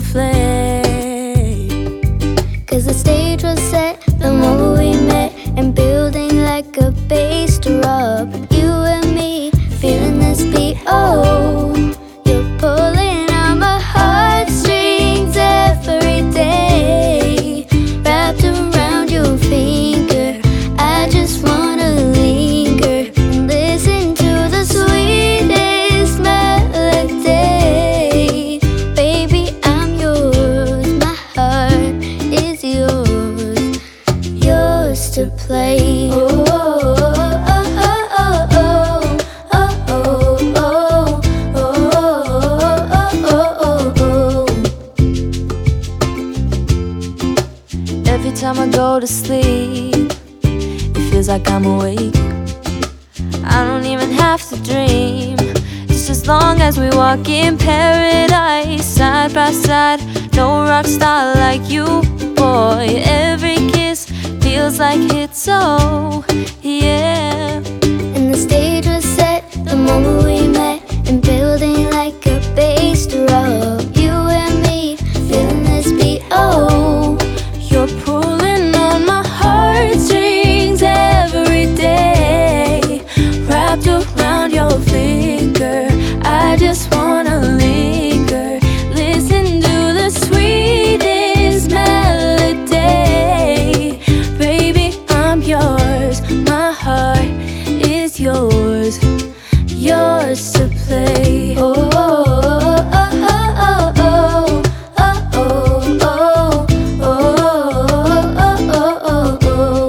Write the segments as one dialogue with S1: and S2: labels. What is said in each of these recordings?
S1: a flame. 'Cause the stage was set the moment we met, and building like a base to rub. You and me feeling this beat, oh. You're pulling on my heartstrings every day, wrapped around your finger. I just wanna linger and listen to the sweetest melody. Baby, I'm yours, my heart is yours, yours to play. Oh, oh, oh, oh, oh, oh, oh, oh, oh, oh. Every time I go to sleep, it feels like I'm awake. I don't even have to dream, just as long as we walk in paradise, side by side. No rock star like you, boy. Every kiss feels like it's oh, yeah. And the stage was set the moment we met, and building like a base to rub. You and me feeling this beat, oh. You're pulling on my heartstrings every day, wrapped around your finger. I just wanna linger, listen to the sweetest melody. Baby, I'm yours, my heart is yours, yours to play. Oh, oh, oh, oh, oh, oh, oh, oh, oh, oh, oh, oh, oh.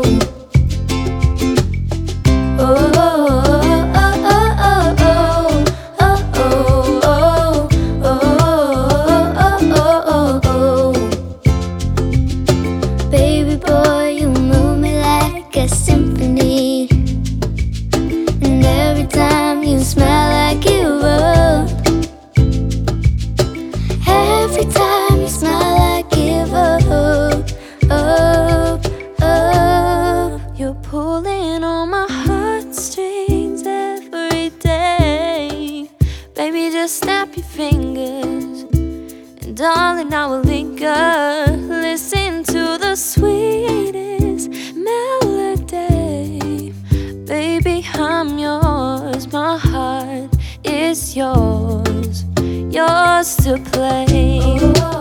S1: Baby boy, you move me like a symphony, and every time you smile I give up. Every time you smile I give up, up, up. You're pulling on my heartstrings every day. Baby, just snap your fingers, and darling, I will linger, listen to the sweetest melody. Baby, I'm yours, my heart is yours, yours to play.